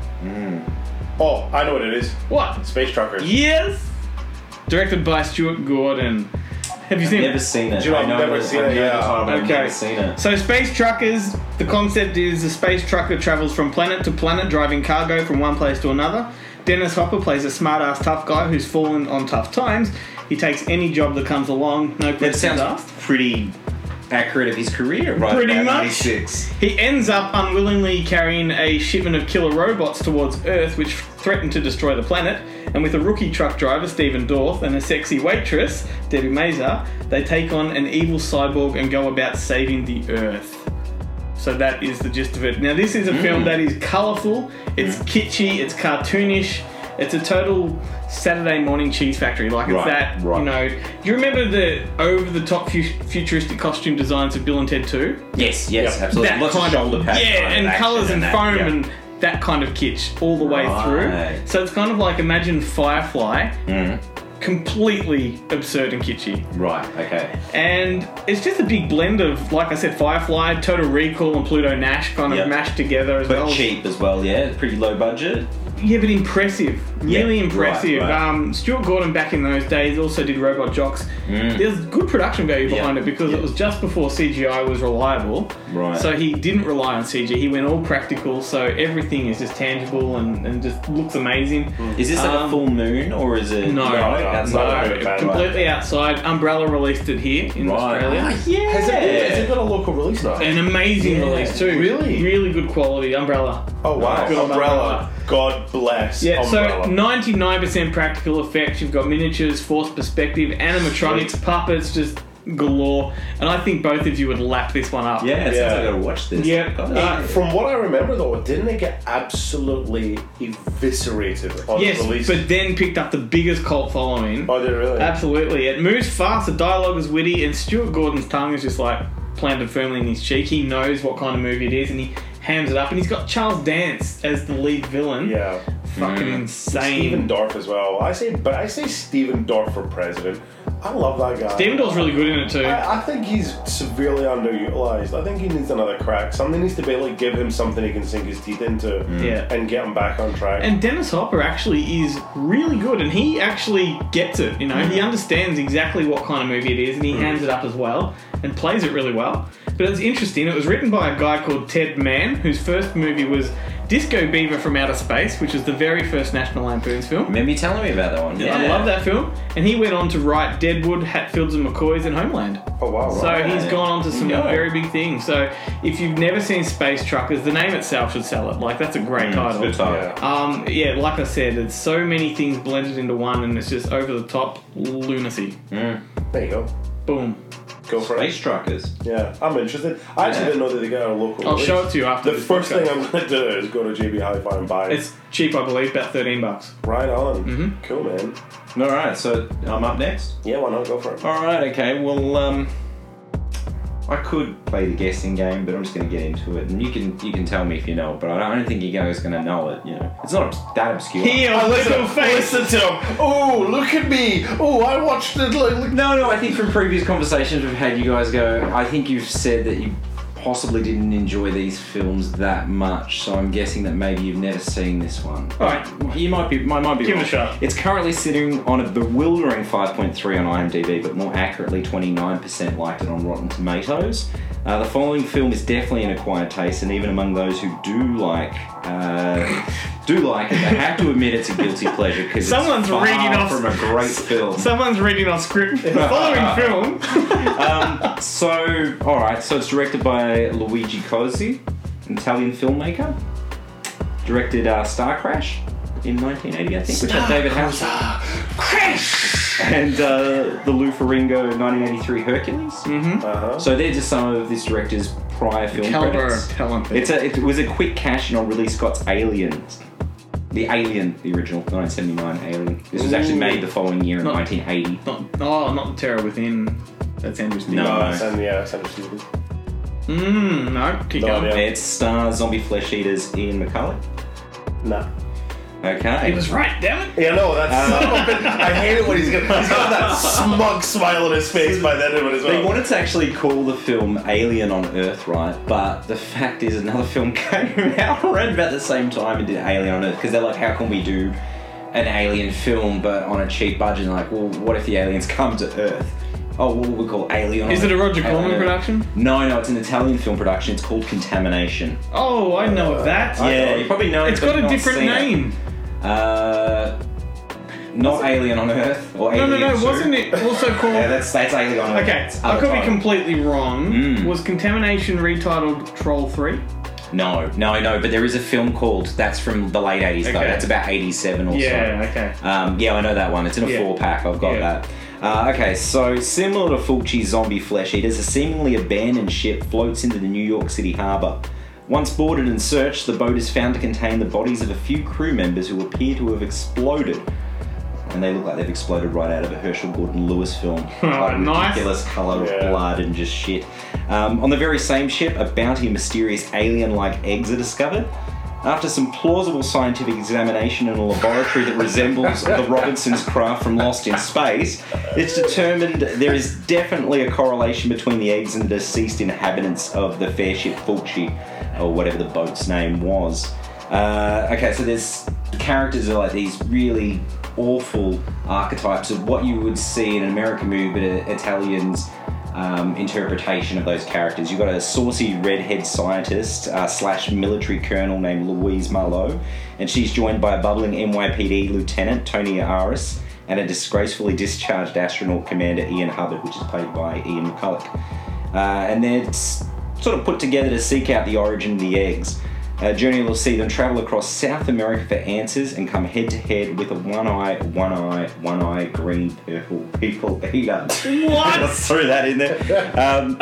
Oh, I know what it is. What? Space Truckers. Yes. Directed by Stuart Gordon. Have you I've seen never it? seen it. Do you know, I I've know never it. seen I it, know yeah. the title, but I've Okay. never seen it. So Space Truckers, the concept is a space trucker travels from planet to planet driving cargo from one place to another. Dennis Hopper plays a smart-ass tough guy who's fallen on tough times. He takes any job that comes along, no That questions sounds asked. pretty accurate of his career, right? Pretty about much. ninety-six. He ends up unwillingly carrying a shipment of killer robots towards Earth, which threaten to destroy the planet. And with a rookie truck driver, Stephen Dorff, and a sexy waitress, Debbie Mazur, they take on an evil cyborg and go about saving the Earth. So that is the gist of it. Now, this is a film that is colourful, it's kitschy, it's cartoonish, it's a total Saturday morning cheese factory. Like, it's Right, that, right. you know... Do you remember the over-the-top fu- futuristic costume designs of Bill and Ted two? Yes, yes, Yeah. absolutely. That Lots of kind shoulder pads. yeah, kind of and action colours and that, foam yeah. and that kind of kitsch all the way Right. through. So it's kind of like, imagine Firefly, Mm. completely absurd and kitschy. Right, okay. And it's just a big blend of, like I said, Firefly, Total Recall, and Pluto Nash kind of Yeah. mashed together as But well. cheap as well, yeah? Pretty low budget. Yeah, but impressive. Yeah, Really right, impressive. right. Um, Stuart Gordon back in those days also did Robot Jocks. Mm. There's good production value behind Yeah, it because yeah. it was just before C G I was reliable. Right. So he didn't rely on C G. He went all practical, so everything is just tangible and, and just looks amazing. Is this like Um, a full moon or is it? No, no, that's no, not no, a no. completely outside. Umbrella released it here in Right. Australia. Ah, yeah. Has it, has it got a local release now? An amazing Yeah. release too. Really? Really good quality. Umbrella. Oh, wow. Good on Umbrella. Umbrella. God bless Yeah, Umbrella. so ninety-nine percent practical effects. You've got miniatures, forced perspective, animatronics, Sweet. puppets, just galore. And I think both of you would lap this one up. Yeah, it sounds Yeah. like I gotta watch this. Yeah. God. Uh, From what I remember, though, didn't it get absolutely eviscerated on Yes, release? but then picked up the biggest cult following. Oh, did it really? Absolutely. It moves fast, the dialogue is witty, and Stuart Gordon's tongue is just like planted firmly in his cheek. He knows what kind of movie it is and he hams it up. And he's got Charles Dance as the lead villain. Yeah. Fucking Mm. insane. Stephen Dorff as well. I say, but I say Stephen Dorff for president. I love that guy. Stephen Dorff's really good in it too. I, I think he's severely underutilized. I think he needs another crack. Something needs to be able to give him something he can sink his teeth into Yeah. and get him back on track. And Dennis Hopper actually is really good, and he actually gets it. You know, he understands exactly what kind of movie it is, and he hands it up as well, and plays it really well. But it's interesting. It was written by a guy called Ted Mann, whose first movie was Disco Beaver from Outer Space, which was the very first National Lampoon's film. Remember you telling me about that one? Yeah. I love that film. And he went on to write Deadwood, Hatfields and McCoys, and Homeland. oh wow! So Right. he's gone on to some There you go. very big things. So if you've never seen Space Truckers, the name itself should sell it. Like, that's a great Mm, title. it's a good title. Yeah. Um, yeah, like I said, it's so many things blended into one, and it's just over the top lunacy. Mm. There you go. Boom. Go for Space it. Truckers. Yeah, I'm interested. I actually Yeah. didn't know that they got a local. I'll release. show it to you after The this first podcast. thing I'm going to do is go to J B Hi-Fi and buy it. It's cheap, I believe, about thirteen bucks. Right on. Mhm. Cool, man. All right, so I'm up next. Yeah, why not? Go for it. All right, okay. Well, um, I could play the guessing game, but I'm just going to get into it, and you can you can tell me if you know it. But I don't think you guys are going to know it. You know, it's not that obscure. Here, little face. Listen to him. Oh, look at me. Oh, I watched it. Like, look. No, no. I think from previous conversations we've had, you guys go. I think you've said that you possibly didn't enjoy these films that much, so I'm guessing that maybe you've never seen this one. Alright. You might be. Might, might be. Give it a wrong. shot. It's currently sitting on a bewildering five point three on IMDb, but more accurately, twenty-nine percent liked it on Rotten Tomatoes. Uh, the following film is definitely an acquired taste, and even among those who do like uh, do like it, they have to admit it's a guilty pleasure because Someone's it's far reading off- from a great film. Someone's reading off script. The following film. um, so, all right. So it's directed by Luigi Cozzi, an Italian filmmaker. Directed uh, Star Crash in nineteen eighty, I think, which had David Hasselhoff. Crash! And uh, the Lou Ferrigno nineteen eighty-three Hercules. Mm-hmm. Uh-huh. So they're just some of this director's prior film Caliber credits. of talent there. It's a, it was a quick cash in on Ridley Scott's Alien. The Alien, the original, nineteen seventy-nine Alien. This was actually Ooh. made the following year in Not- nineteen eighty. Not, oh, not the Terror Within. That's Andrew Stevens. No. Oh, it's, um, yeah, it's understandable. Mmm, no, keep No going. idea. It stars zombie flesh eaters Ian McCulloch. Nah. Okay. He was right, damn it. Yeah, no, that's. I hate it when he's got, he's got that smug smile on his face by then as They well. wanted to actually call the film Alien on Earth, right? But the fact is, another film came out around about the same time and did Alien on Earth because they're like, how can we do an alien film but on a cheap budget? And like, well, what if the aliens come to Earth? Oh, what would we call Alien? Is on it a Roger Alien on Corman Earth? production? No, no, it's an Italian film production. It's called Contamination. Oh, I know of that. Yeah, you probably know it. It's but got a not different seen it. name. Uh, not Alien on Earth or No, Alien no, no. two. Wasn't it also called? Yeah, that's that's Alien on Earth. Okay, It's I other could be title. completely wrong. Mm. Was Contamination retitled Troll three? No, no, no. But there is a film called that's from the late eighties though. Okay. That's about eighty-seven or Yeah, so. okay. Um, yeah, I know that one. It's in a Yeah. four pack. I've got Yeah. that. Uh, okay, so similar to Fulci's zombie flesh eaters, a seemingly abandoned ship floats into the New York City harbour. Once boarded and searched, the boat is found to contain the bodies of a few crew members who appear to have exploded. And they look like they've exploded right out of a Herschel Gordon Lewis film. Like nice. ridiculous colour of Yeah. blood and just shit. Um, on the very same ship, a bounty of mysterious alien-like eggs are discovered. After some plausible scientific examination in a laboratory that resembles the Robinson's craft from Lost in Space, it's determined there is definitely a correlation between the eggs and the deceased inhabitants of the fair ship Fulci, or whatever the boat's name was. Uh, okay, so there's characters are like these really awful archetypes of what you would see in an American movie, but uh, Italians' um, interpretation of those characters. You've got a saucy redhead scientist uh, slash military colonel named Louise Marlowe, and she's joined by a bubbling N Y P D lieutenant, Tony Aris, and a disgracefully discharged astronaut commander, Ian Hubbard, which is played by Ian McCulloch. Uh, and they're s- sort of put together to seek out the origin of the eggs. A journey will see them travel across South America for answers and come head to head with a one-eye, one-eye, one-eye green purple people eater. What? Let's throw that in there. Um,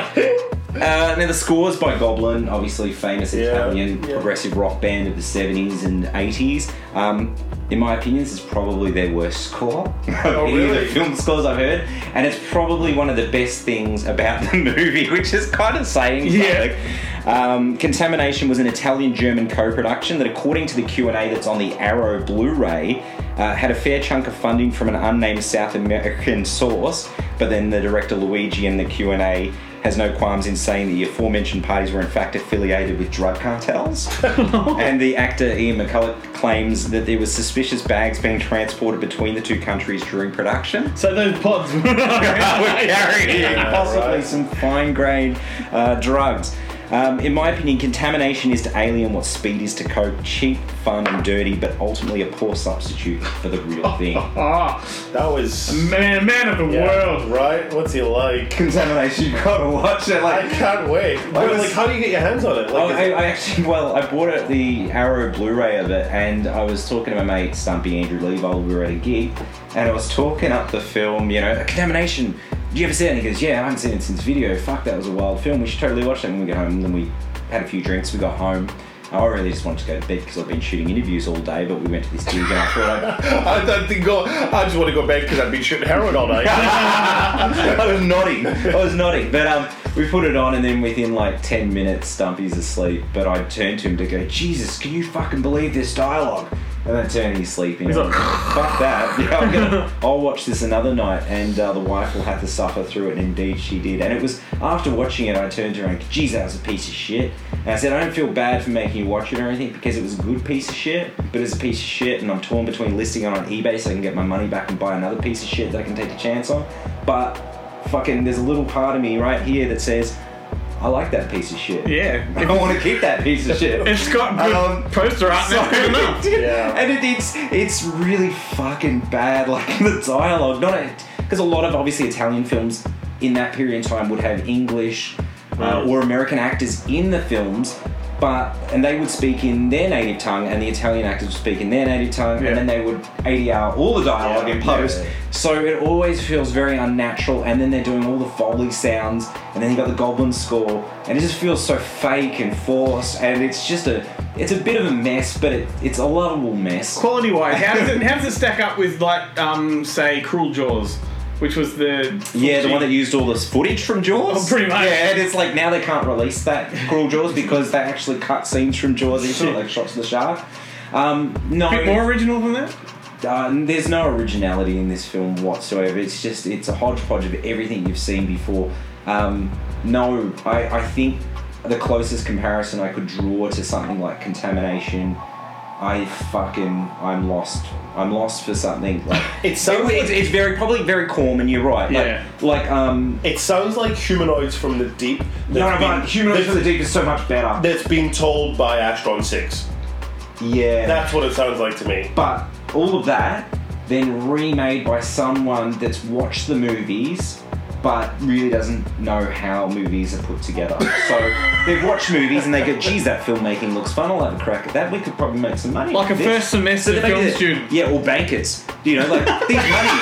uh, now the scores by Goblin, obviously famous Yeah, Italian yeah. progressive rock band of the seventies and eighties. Um, in my opinion, this is probably their worst score of Oh, any of really? the film scores I've heard, and it's probably one of the best things about the movie, which is kind of saying Yeah. something. Um, Contamination was an Italian-German co-production that, according to the Q and A that's on the Arrow Blu-ray, uh, had a fair chunk of funding from an unnamed South American source, but then the director Luigi in the Q and A has no qualms in saying that the aforementioned parties were in fact affiliated with drug cartels. And the actor Ian McCulloch claims that there was suspicious bags being transported between the two countries during production. So those pods were Carrying Yeah, possibly right. some fine-grained uh, drugs. Um, in my opinion, Contamination is to Alien what Speed is to Coke. Cheap, fun and dirty, but ultimately a poor substitute for the real thing. Oh, That was. man, man of the Yeah, world. right? What's he like? Contamination, you gotta watch it. I can't wait. Like, was- like, how do you get your hands on it? Oh, Like, I, is it- I actually, well, I bought it, the Arrow Blu-ray of it, and I was talking to my mate Stumpy Andrew Lee while we were at a gig, and I was talking up the film, you know, Contamination. Do you ever see it? And he goes, yeah, I haven't seen it since video. Fuck, that was a wild film. We should totally watch it when we get home. And then we had a few drinks. We got home. I really just wanted to go to bed because I've been shooting interviews all day, but we went to this gig and I thought I'd... I don't think go. I just want to go to bed because I've been shooting heroin all night. I was nodding. I was nodding. But um, we put it on, and then within like ten minutes, Stumpy's asleep. But I turned to him to go, Jesus, can you fucking believe this dialogue? And then turn he's sleeping. He's And like, I'm like, fuck that. Yeah, I'm gonna, I'll watch this another night, and uh, the wife will have to suffer through it. And indeed, she did. And it was after watching it, I turned to her and went, geez, that was a piece of shit. And I said, I don't feel bad for making you watch it or anything because it was a good piece of shit, but it's a piece of shit, and I'm torn between listing it on eBay so I can get my money back and buy another piece of shit that I can take a chance on. But fucking, there's a little part of me right here that says, I like that piece of shit. Yeah. I want to keep that piece of shit. It's got good Um, poster art now. Good enough. Yeah. And it, it's it's really fucking bad, like the dialogue. Not because a, a lot of obviously Italian films in that period in time would have English uh, Right. or American actors in the films, but and they would speak in their native tongue, and the Italian actors would speak in their native tongue, Yeah. and then they would A D R all the dialogue Yeah, in post. yeah. So it always feels very unnatural, and then they're doing all the Foley sounds, and then you got the Goblin score, and it just feels so fake and forced, and it's just a, it's a bit of a mess, but it, it's a lovable mess. Quality wise, how does it how does it stack up with like um say Cruel Jaws, which was the Yeah, the one that used all this footage from Jaws. Oh, pretty much. Yeah, and it's like now they can't release that Cruel Jaws because they actually cut scenes from Jaws into it, like shots of the shark. Um, no, a bit more original than that. Uh, there's no originality in this film whatsoever. It's just it's a hodgepodge of everything you've seen before. Um, no, I, I think the closest comparison I could draw to something like Contamination, I fucking I'm lost. I'm lost for something like It sounds it's, like- it's very probably very calm, and you're right. Like, Yeah. like um. It sounds like Humanoids from the Deep. No, that's but been- Humanoids from the that's- Deep is so much better. That's been told by Astron six. Yeah. That's what it sounds like to me. But all of that then remade by someone that's watched the movies but really doesn't know how movies are put together. So they've watched movies and they go, geez, that filmmaking looks fun, I'll have a crack at that. We could probably make some money. Like a with this." first semester they film make it- student. Yeah, or bankers. You know, like, these money.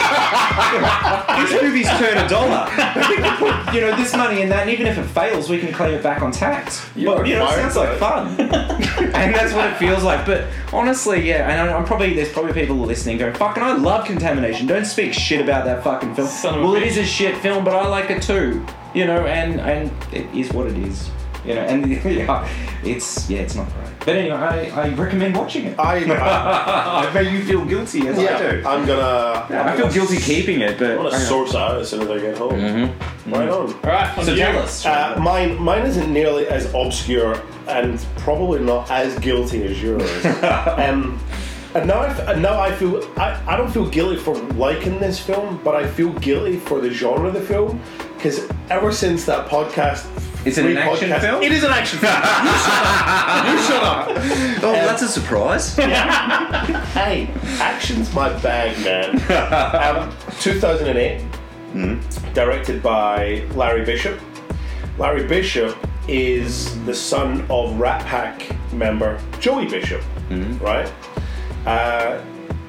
These movies turn a dollar. We can put, you know, this money in that, and even if it fails, we can claim it back on tax. You're But, you know, it fired sounds like fun. And that's what it feels like. But honestly, yeah, and I'm probably, there's probably people listening going, fucking, I love Contamination. Don't speak shit about that fucking film. Son of a well, it bitch. is a shit film, but I like it too. You know, and, and it is what it is. You know, and yeah, it's, yeah, it's not great. But anyway, I, I recommend watching it. I, I I bet you feel guilty as I yeah, do. I'm gonna. Yeah, I'm I feel gonna guilty s- keeping it, but I'm gonna I know. source out as soon as I get home. Mm-hmm. Right on. All right, on So to you. tell us. Uh, mine, mine isn't nearly as obscure and probably not as guilty as yours. um, and now, I, f- and now I feel I, I don't feel guilty for liking this film, but I feel guilty for the genre of the film because ever since that podcast, Is it free an action podcast- film? It is an action film. You shut up. You shut up. Oh, that's a surprise. Hey, action's my bag, man. um, two thousand eight, directed by Larry Bishop. Larry Bishop is the son of Rat Pack member Joey Bishop, right? Uh,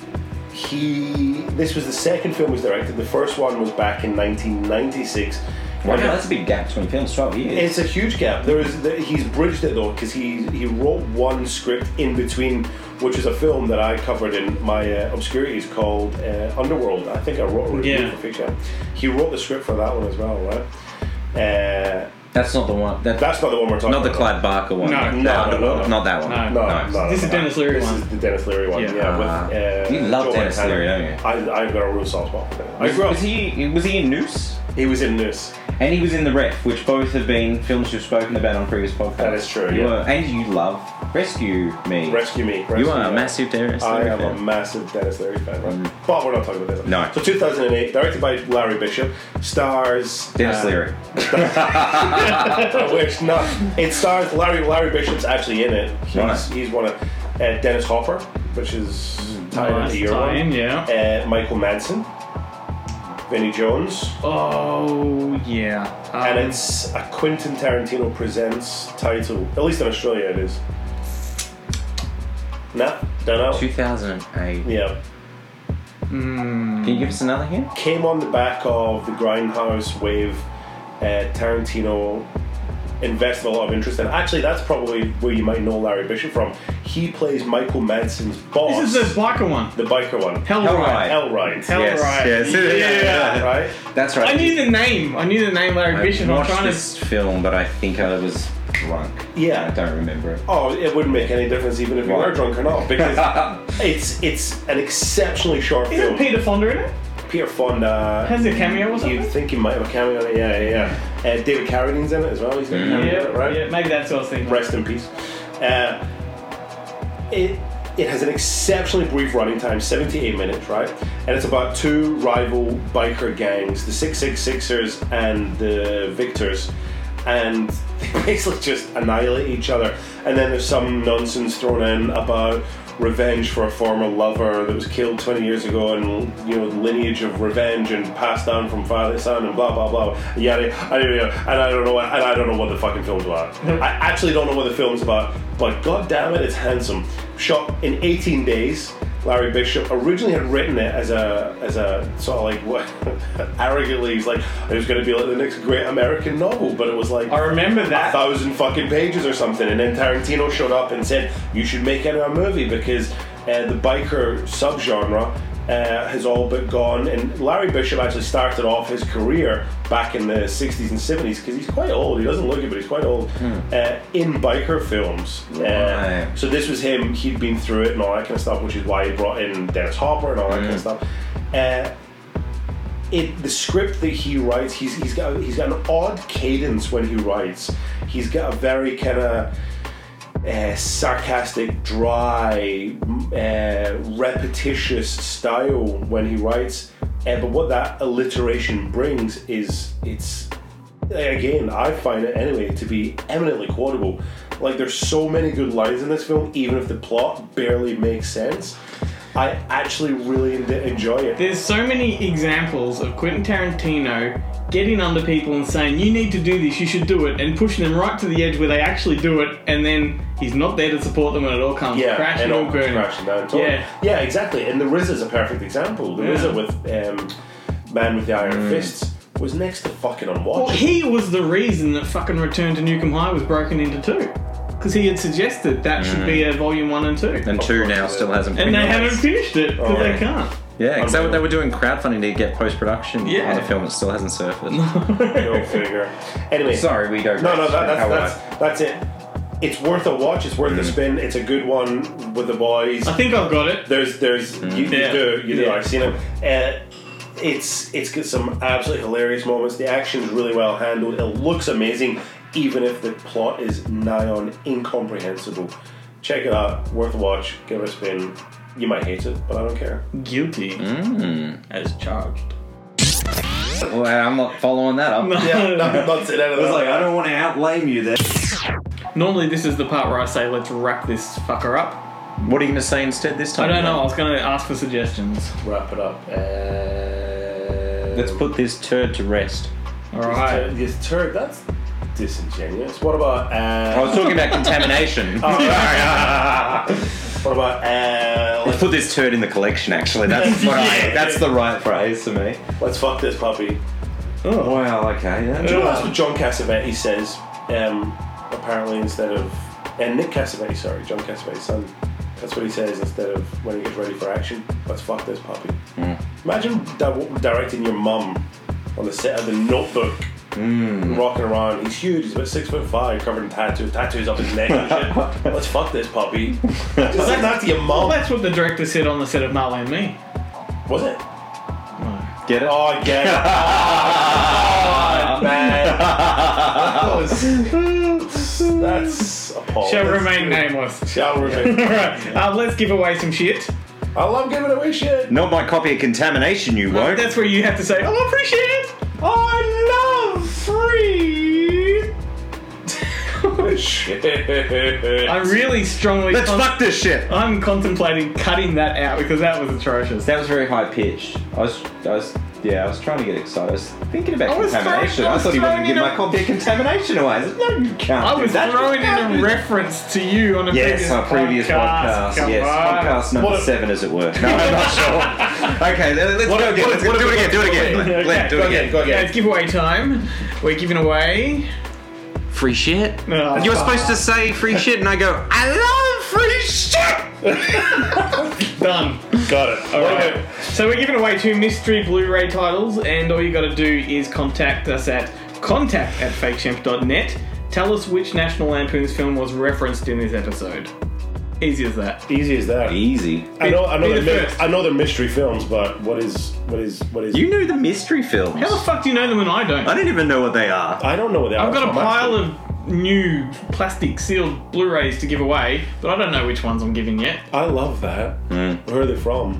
he. This was the second film he was directed. The first one was back in nineteen ninety-six. Wow, that's a big gap between films. twelve years. It's a huge gap. There is he's bridged it though because he he wrote one script in between, which is a film that I covered in my uh, obscurities called uh, Underworld. I think I wrote a review Yeah. for Fiction. He wrote the script for that one as well, right? Uh, That's not the one. That, that's not the one we're talking not the about. Clyde Barker one. No. No, no, no, no. Not that one. No. No, No. no, no, This is no. Dennis Leary This one. is the Dennis Leary one. Yeah. Yeah, Ah. with uh, You love Joe Dennis Montana. Leary, don't you? I I've got a real soft spot for him. I Was, grew up. was he? Was he in Noose? He was in this. And he was in The Ref, which both have been films you've spoken about on previous podcasts. That is true, You yeah. are- and you love Rescue Me. Rescue Me. Rescue You are a Me. massive Dennis I Leary am a fan. massive Dennis Leary fan, right? Mm. But we're not talking about this. No. So two thousand eight, directed by Larry Bishop, stars Dennis uh, Leary. I wish not. It stars Larry. Larry Bishop's actually in it. He's, Right. he's one of uh, Dennis Hopper, which is tied Nice into your tie-in, one. yeah. Uh, Michael Manson, Vinnie Jones, Oh yeah. Um, and it's a Quentin Tarantino presents title. At least in Australia, it is. Nah, don't know. two thousand eight. Yeah. Can you give us another hint? Came on the back of the Grindhouse wave. Uh, Tarantino invested a lot of interest in. Actually, that's probably where you might know Larry Bishop from. He plays Michael Manson's boss, This is the biker one. the biker one. Hell Hellride. right. Hellride. Hell Yes, right. yes. Yeah. Right? That's right. I knew the name. I knew the name Larry I Bishop. I'm watched trying this to. film, but I think I was drunk. Yeah. I don't remember it. Oh, it wouldn't make any difference even if you Right. were drunk or not, because it's it's an exceptionally short Isn't film. Peter Fonda in it? Peter Fonda Has a cameo or something? You'd think he might have a cameo in it. Yeah, yeah, yeah. Uh, David Carradine's in it as well. He's got a cameo Yeah, in it, right? yeah. Maybe that's what I was thinking. Rest in peace. Uh, it it has an exceptionally brief running time, seventy-eight minutes, right? And it's about two rival biker gangs, the six six sixers and the Victors. And they basically just annihilate each other. And then there's some nonsense thrown in about revenge for a former lover that was killed twenty years ago, and you know, lineage of revenge and passed down from father to son, and blah blah blah. Yada. I don't know, and I don't know what, and I don't know what the fucking film's about. I actually don't know what the film's about, but god damn it, it's handsome. Shot in eighteen days. Larry Bishop originally had written it as a as a sort of like what arrogantly he's like, it was going to be like the next great American novel, but it was like I remember that a thousand fucking pages or something. And then Tarantino showed up and said, you should make it a movie because uh, the biker subgenre uh, has all but gone. And Larry Bishop actually started off his career back in the sixties and seventies, because he's quite old, he doesn't look it, but he's quite old, hmm. uh, in biker films. Uh, right. So this was him, he'd been through it and all that kind of stuff, which is why he brought in Dennis Hopper and all that mm. kind of stuff. Uh, it the script that he writes, he's he's got he's got an odd cadence when he writes. He's got a very kind of uh, sarcastic, dry, uh, repetitious style when he writes. Uh, but what that alliteration brings is, it's, again, I find it anyway to be eminently quotable. Like, there's so many good lines in this film, even if the plot barely makes sense. I actually really enjoy it. There's so many examples of Quentin Tarantino getting under people and saying, you need to do this, you should do it, and pushing them right to the edge where they actually do it, and then he's not there to support them when it all comes yeah, crashing or burning. Crashing down. Totally. Yeah. yeah, exactly. And The R Z A's a perfect example. The yeah. R Z A with um, Man with the Iron mm. Fists was next to fucking unwatchable. Well, he was the reason that fucking Return to Nukem High was broken into two. Because he had suggested that mm. should be a volume one and two. And two now still hasn't been And they released. haven't finished it, because oh, they yeah. can't. Yeah, because they, they were doing crowdfunding to get post-production yeah. on the film that still hasn't surfaced. Go figure. Anyway. Sorry, we don't No, no, that, that's, that's, that's, that's it. It's worth a watch, it's worth mm. a spin. It's a good one with the boys. I think I've got it. There's, there's, mm. you, you yeah. do, you do, yeah. I've seen it. Uh, it's, it's got some absolutely hilarious moments. The action's really well handled. It looks amazing, even if the plot is nigh on incomprehensible. Check it out, worth a watch, give it a spin. You might hate it, but I don't care. Guilty mm. as charged. Well, I'm not following that up. No. Yeah, no, I'm not saying anything. I was like, I don't want to outlame you there. Normally this is the part where I say, let's wrap this fucker up. What are you going to say instead this time? I don't know, I was going to ask for suggestions. Wrap it up. Uh, Let's put this turd to rest. Alright. This turd, that's disingenuous. What about... Uh, I was talking about contamination. Oh, sorry. What about... Uh, let's put this turd in the collection, actually. That's what I, That's the right phrase to me. Let's fuck this puppy. Oh, well, okay. Yeah. Do you know that's what John Cassavetes says? Um, apparently instead of... Uh, Nick Cassavetes, sorry, John Cassavetes' son. That's what he says instead of when he gets ready for action. Let's fuck this puppy. Mm. Imagine di- directing your mum on the set of The Notebook. Mm. Rocking around. He's huge. He's about six foot five, covered in tattoos, tattoos up his neck and shit. Let's fuck this puppy. Just say that to your mum. Well, that's what the director said on the set of Marley and Me. Was it? No. Get it? Oh, I get it. Oh, man. That's appalling. Shall remain nameless. Shall remain. Alright, uh, let's give away some shit. I love giving away shit. Not my copy of Contamination, you No, won't. that's where you have to say, oh, free shit. I love free. Shit. I really strongly. Let's con- fuck this shit. I'm contemplating cutting that out because that was atrocious. That was very high pitched. I was, I was, yeah, I was trying to get excited. I was thinking about I was contamination. throwing- I I, was thought he wasn't throwing giving in my a- copy of Contamination away. I said, no, you can't. I do was that. throwing in You a can't do that. reference to you on a Yes, previous our previous podcast. Come Yes, on. podcast number What a- seven, as it were. No, I'm not sure. Okay, let- let's What go a- again. what a- Let's what a- do it again. Do it again. Okay, Glenn, Glenn, do go it again, again. go Yeah, again. it's giveaway time. We're giving away. Free shit. Oh, And you're supposed to say free shit, and I go, I love free shit. Done. Got it. All right. So we're giving away two mystery Blu-ray titles, and all you got to do is contact us at contact at fakeshemp dot net. Tell us which National Lampoon's film was referenced in this episode. Easy as that. Easy as that. Easy. I know. I know. Be the They're, first. I know they're mystery films, but what is? What is? What is? You knew the mystery films. How the fuck do you know them and I don't? I don't even know what they are. I don't know what they are. I've got a I'm pile asking. of new plastic sealed Blu-rays to give away, but I don't know which ones I'm giving yet. I love that. Mm. Where are they from?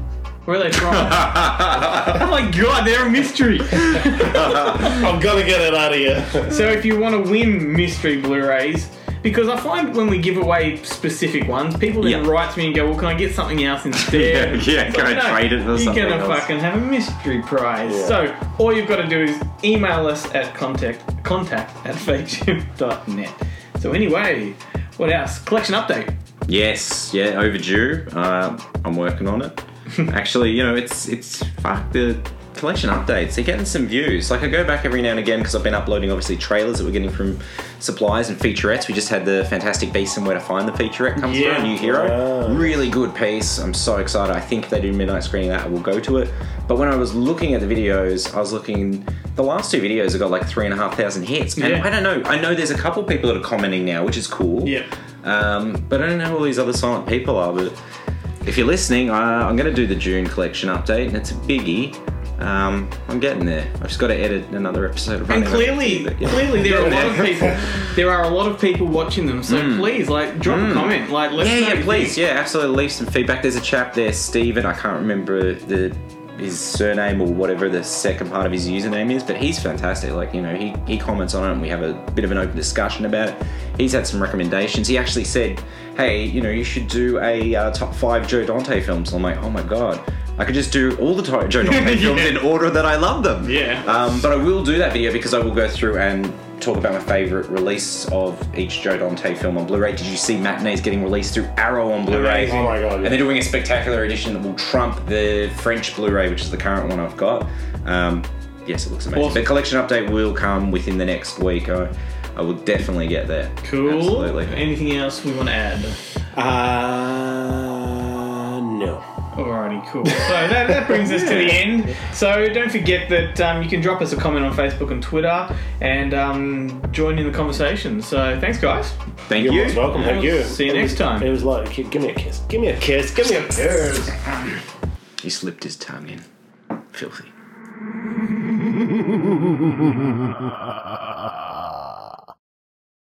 Where are they from? Oh my god, they're a mystery. I'm gonna get it out of you. So if you want to win mystery Blu-rays, because I find when we give away specific ones, people then Yeah. write to me and go, well, can I get something else instead? Yeah, yeah, can I no, trade it for something You're going to else? fucking have a mystery prize. Yeah. So all you've got to do is email us at contact contact at fakeship dot net. So anyway, what else? Collection update. Yes, yeah, overdue. Uh, I'm working on it. Actually, you know, it's it's fuck the collection updates. They're getting some views. Like I go back every now and again because I've been uploading obviously trailers that we're getting from suppliers and featurettes. We just had the Fantastic Beasts and Where to Find the featurette come Yeah. through, a new hero. Wow. Really good piece. I'm so excited. I think if they do midnight screening that, I will go to it. But when I was looking at the videos, I was looking. The last two videos have got like three and a half thousand hits, and Yeah. I don't know. I know there's a couple people that are commenting now, which is cool. Yeah. Um, but I don't know who all these other silent people are. But if you're listening, uh, I'm going to do the June collection update, and it's a biggie. Um, I'm getting there. I've just got to edit another episode of And Running clearly, Around, but yeah. clearly there are a lot of Getting people. There are a lot of people watching them. So Mm. please, like, drop a comment. Like, let's Yeah, know yeah, what you please, think. yeah, absolutely. Leave some feedback. There's a chap there, Steven. I can't remember the his surname or whatever the second part of his username is, but he's fantastic. Like, you know, he, he comments on it and we have a bit of an open discussion about it. He's had some recommendations. He actually said, hey, you know, you should do a uh, top five Joe Dante films. I'm like, oh my god. I could just do all the Joe Dante films in order that I love them. Yeah. Um, but I will do that video because I will go through and talk about my favourite release of each Joe Dante film on Blu-ray. Did you see Matinee's getting released through Arrow on Blu-ray? Amazing. Oh my god. And they're doing a spectacular edition that will trump the French Blu-ray, which is the current one I've got. Um, yes, it looks amazing. Awesome. The collection update will come within the next week. I, I will definitely get there. Cool. Absolutely. Anything else we want to add? Uh, no. Alrighty, cool. So that, that brings us to the end. So don't forget that um, you can drop us a comment on Facebook and Twitter and um, join in the conversation. So thanks, guys. Thank You're you. most welcome. Thank you. See you It next was- time. It was like, give me a kiss. Give me a kiss. Give me a kiss. He slipped his tongue in. Filthy.